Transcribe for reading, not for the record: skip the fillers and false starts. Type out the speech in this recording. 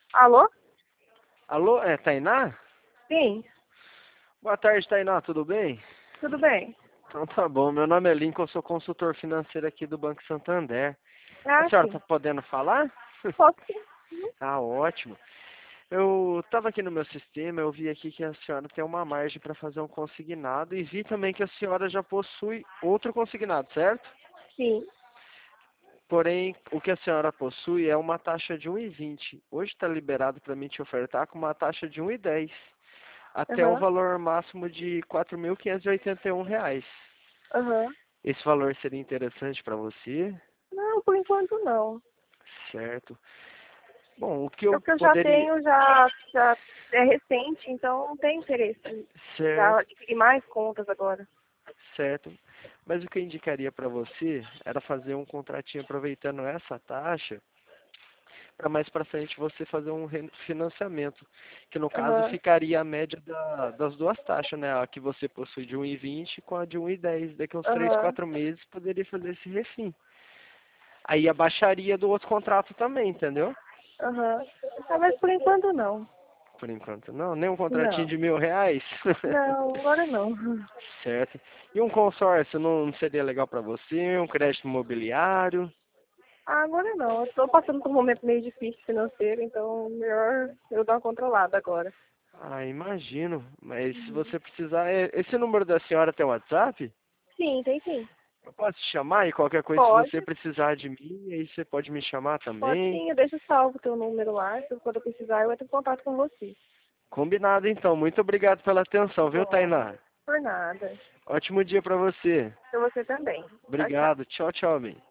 Alô? Alô, é Tainá? Sim, Boa tarde, Tainá, tudo bem? tudo bem. Então tá bom, meu nome é Lincoln, eu sou consultor financeiro aqui do Banco Santander. A Ah, senhora tá sim. podendo falar? Posso sim. Ah, ótimo. Eu estava aqui no meu sistema, eu vi aqui que a senhora tem uma margem para fazer um consignado e vi também que a senhora já possui outro consignado, certo? Sim. Porém, o que a senhora possui é uma taxa de 1,20. Hoje está liberado para mim te ofertar com uma taxa de 1,10, até o Aham, valor máximo de R$ 4.581. aham. Esse valor seria interessante para você, Não, por enquanto não. certo? Bom, o que É eu porque eu já poderia... tenho, já é recente, então não tem interesse em já Certo, adquirir mais contas agora. certo. Mas o que eu indicaria para você era fazer um contratinho aproveitando essa taxa, para mais para frente você fazer um financiamento, que no caso Aham, ficaria a média das duas taxas, né? A que você possui de 1,20 com a de 1,10. Daqui a uns 3, aham, 4 meses poderia fazer esse refim. Aí abaixaria do outro contrato também, entendeu? aham. Ah, mas por enquanto não. Por enquanto não, nem um contratinho Não. de R$ 1.000. Não, agora não. Certo. E um consórcio não seria legal para você? Um crédito imobiliário? Ah, agora não. Eu tô passando por um momento meio difícil financeiro, então melhor eu dar uma controlada agora. Ah, imagino. Mas se você precisar, esse número da senhora tem WhatsApp? Sim, tem sim. Eu posso te chamar e qualquer coisa, se você Pode. precisar de mim, aí você pode me chamar Pode também. sim, eu deixo salvo o teu número lá, se quando eu precisar eu entro em contato com você. Combinado então. Muito obrigado pela Tá atenção, viu, bom. Tainá? Por nada. Ótimo dia para você. Pra você também. Tchau, tchau. Obrigado. Tchau, tchau, bem.